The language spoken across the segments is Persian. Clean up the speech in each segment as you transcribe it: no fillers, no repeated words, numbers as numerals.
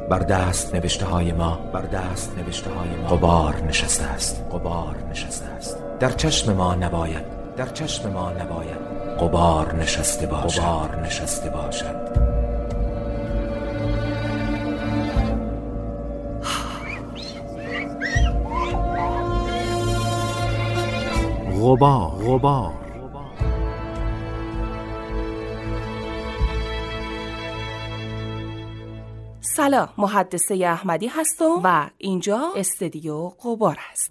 بر دست نوشته های ما غبار نشسته است. در چشم ما نباید غبار نشسته باشد. غبار. سلام، محدثه احمدی هستم و اینجا استودیو غبار است.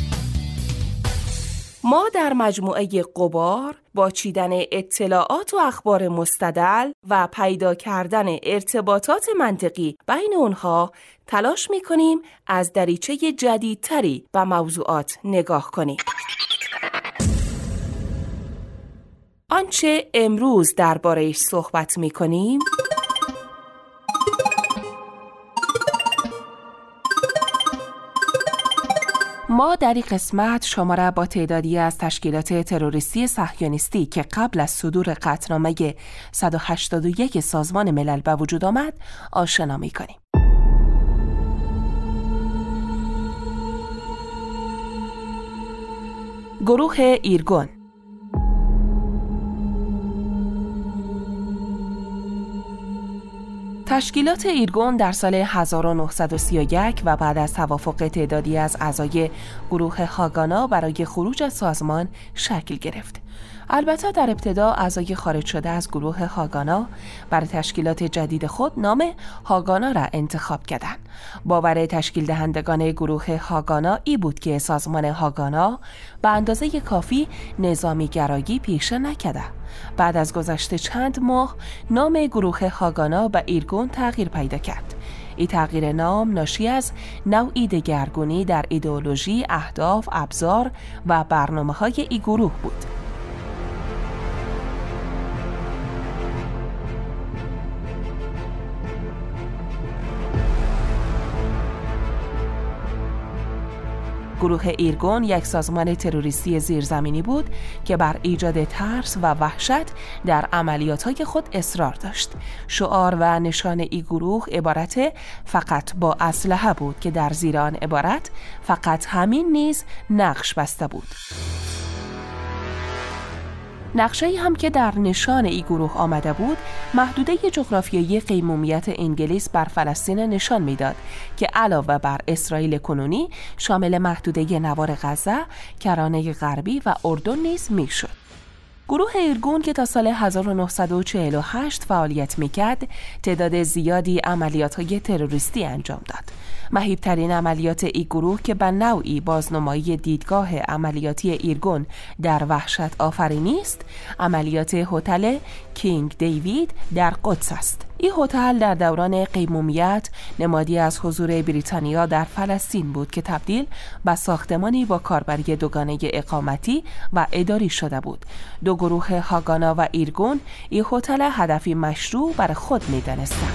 ما در مجموعه غبار با چیدن اطلاعات و اخبار مستدل و پیدا کردن ارتباطات منطقی بین اونها تلاش می‌کنیم از دریچه جدیدتری به موضوعات نگاه کنیم. آنچه امروز درباره‌اش صحبت می‌کنیم ما در این قسمت شما را با تعدادی از تشکیلات تروریستی صهیونیستی که قبل از صدور قطعنامه 181 سازمان ملل به وجود آمد آشنا می‌کنیم. گروه ایرگون. تشکیلات ایرگون در سال 1931 و بعد از توافق تعدادی از اعضای گروه هاگانا برای خروج از سازمان شکل گرفت. البته در ابتدا اعضای خارج شده از گروه هاگانا برای تشکیلات جدید خود نام هاگانا را انتخاب کردند. باور تشکیل دهندگان گروه هاگانا ای بود که سازمان هاگانا به اندازه کافی نظامی گرایی پیشه نکرده. بعد از گذشت چند ماه نام گروه هاگانا به ایرگون تغییر پیدا کرد. این تغییر نام ناشی از نوعی دگرگونی در ایدئولوژی، اهداف، ابزار و برنامه‌های این گروه بود. گروه ایرگون یک سازمان تروریستی زیرزمینی بود که بر ایجاد ترس و وحشت در عملیات‌های خود اصرار داشت. شعار و نشان این گروه عبارت فقط با اسلحه بود که در زیر آن عبارت فقط همین نیز نقش بسته بود. نقشه‌ای هم که در نشان این گروه آمده بود محدوده جغرافیایی قیمومیت انگلیس بر فلسطین نشان میداد که علاوه بر اسرائیل کنونی شامل محدوده نوار غزه، کرانه غربی و اردن نیز میشد. گروه ایرگون که تا سال 1948 فعالیت میکرد تعداد زیادی عملیات‌های تروریستی انجام داد. مهیب‌ترین عملیات این گروه که به نوعی بازنمایی دیدگاه عملیاتی ایرگون در وحشت آفرینی است، عملیات هتل کینگ دیوید در قدس است. این هتل در دوران قیمومیت نمادی از حضور بریتانیا در فلسطین بود که تبدیل به ساختمانی با کاربری دوگانه اقامتی و اداری شده بود. دو گروه هاگانا و ایرگون این هتل هدفی مشروع برای خود می‌دانستند.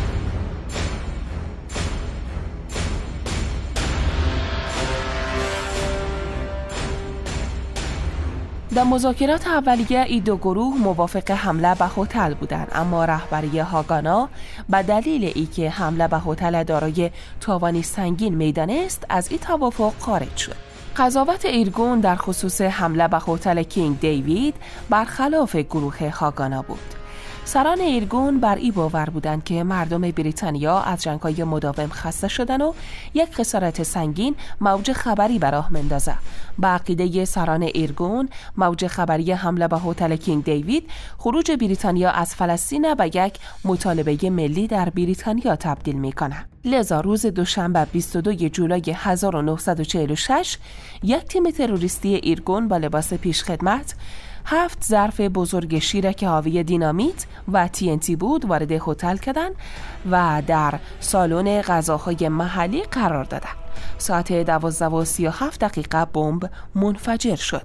در مذاکرات اولیه این دو گروه موافق حمله به هتل بودند، اما رهبری هاگانا به دلیل اینکه حمله به هتل دارای تاوانی سنگین میدانست از این توافق خارج شد. قضاوت ایرگون در خصوص حمله به هتل کینگ دیوید برخلاف گروه هاگانا بود. سران ایرگون بر این باور بودند که مردم بریتانیا از جنگ‌های مداوم خسته شدن و یک خسارت سنگین موج خبری به راه مندازه. به عقیده سران ایرگون موج خبری حمله به هتل کینگ دیوید خروج بریتانیا از فلسطین به یک مطالبه ملی در بریتانیا تبدیل می‌کنه. لذا روز دوشنبه 22 جولای 1946 یک تیم تروریستی ایرگون با لباس پیشخدمت 7 ظرف بزرگ شیر که حاوی دینامیت و TNT بود وارد هتل کردند و در سالن غذاهای محلی قرار دادند. ساعت 12:37 بمب منفجر شد.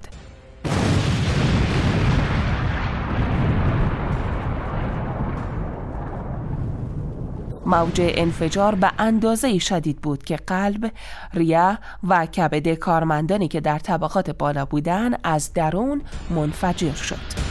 موج انفجار به اندازه شدید بود که قلب، ریه و کبد کارمندانی که در طبقات بالا بودند از درون منفجر شد.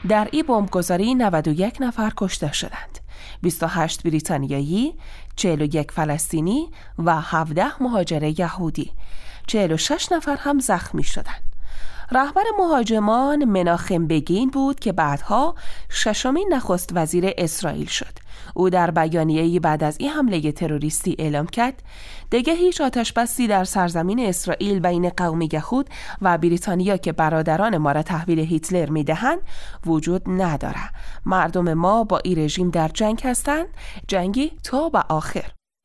در این بمبگذاری 91 نفر کشته شدند. 28 بریتانیایی، 41 فلسطینی و 17 مهاجر یهودی. 46 نفر هم زخمی شدند. رهبر مهاجمان مناخم بگین بود که بعدها ششمین نخست وزیر اسرائیل شد. او در بیانیه‌ای بعد از این حمله تروریستی اعلام کرد دیگه هیچ آتشبسی در سرزمین اسرائیل بین قوم یهود و بریتانیا که برادران ما را تحویل هیتلر میدهند وجود نداره. مردم ما با این رژیم در جنگ هستند، جنگی تا به آخر.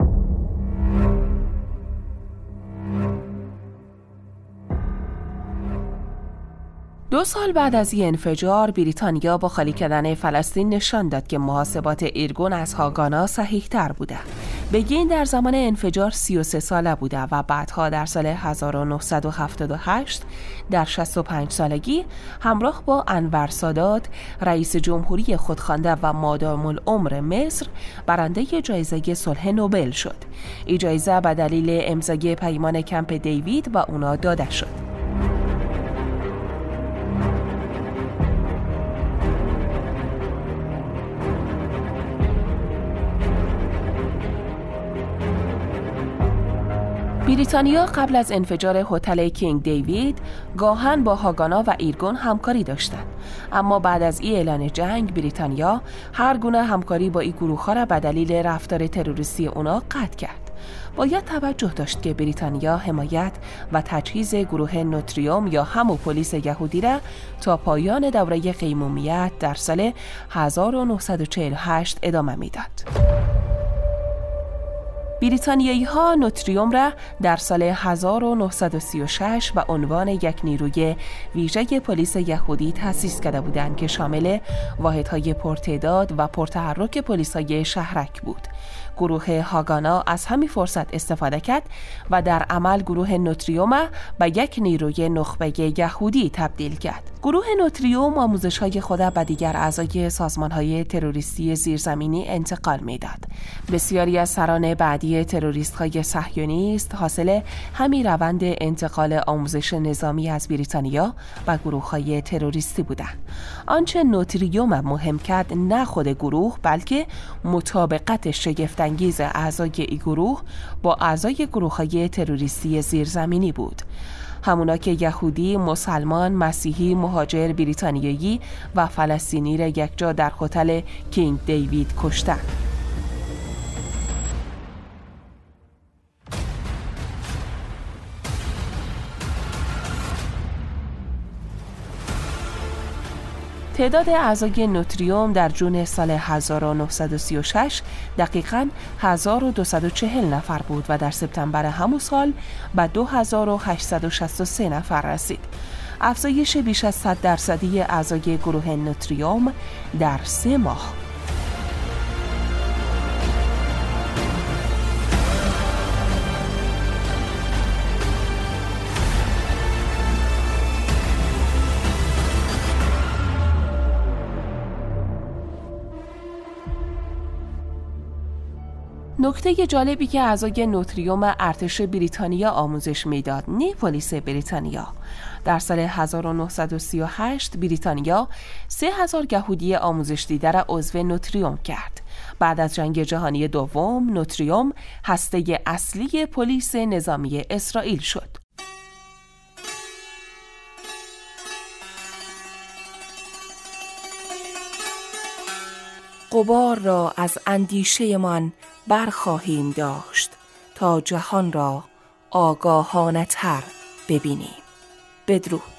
دو سال بعد از این انفجار بریتانیا با خالی کردن فلسطین نشان داد که محاسبات ایرگون از هاگانا صحیح تر بوده. بگین در زمان انفجار 33 ساله بوده و بعدها در سال 1978 در 65 سالگی همراه با انور سادات رئیس جمهوری خودخوانده و مادام العمر مصر برنده جایزه صلح نوبل شد. این جایزه به دلیل امضای پیمان کمپ دیوید با اونا داده شد. بریتانیا قبل از انفجار هتل کینگ دیوید گاهن با هاگانا و ایرگون همکاری داشتند، اما بعد از این اعلان جنگ بریتانیا هر گونه همکاری با این گروه‌ها را به دلیل رفتار تروریستی اونا قطع کرد. باید توجه داشت که بریتانیا حمایت و تجهیز گروه نوتریوم یا همو پلیس یهودی را تا پایان دوره قیمومیت در سال 1948 ادامه میداد. بریتانیایی ها نوتریوم را در سال 1936 به عنوان یک نیروی ویژه پلیس یهودی تأسیس کرده بودند که شامل واحدهای پرتعداد و پرتحرک پلیس‌های شهرک بود. گروه هاگانا از همین فرصت استفاده کرد و در عمل گروه نوتریوم به یک نیروی نخبه یهودی تبدیل کرد. گروه نوتریوم آموزش‌های خود به دیگر اعضای سازمان‌های تروریستی زیرزمینی انتقال می‌داد. بسیاری از سران بعدی تروریست‌های صهیونیست حاصل همین روند انتقال آموزش نظامی از بریتانیا و گروه‌های تروریستی بودند. آنچه نوتریوم مهم کرد نه خود گروه بلکه مطابقت شگفت‌انگیز اعضای این گروه با اعضای گروه‌های تروریستی زیرزمینی بود. همونا که یهودی، مسلمان، مسیحی، مهاجر، بریتانیایی و فلسطینی را یکجا در هتل کینگ دیوید کشتند. تعداد اعضای نوتریوم در جون سال 1936 دقیقاً 1240 نفر بود و در سپتامبر همون سال به 2863 نفر رسید. افزایش بیش از 100% اعضای گروه نوتریوم در 3 ماه. نکته جالبی که اعضای نوتریوم ارتش بریتانیا آموزش میداد، نه پلیس بریتانیا. در سال 1938 بریتانیا 3000 یهودی آموزش دیده را عضو نوتریوم کرد. بعد از جنگ جهانی دوم نوتریوم هسته اصلی پلیس نظامی اسرائیل شد. غبار را از اندیشه‌مان برخواهیم داشت تا جهان را آگاهانه تر ببینیم. بدرود.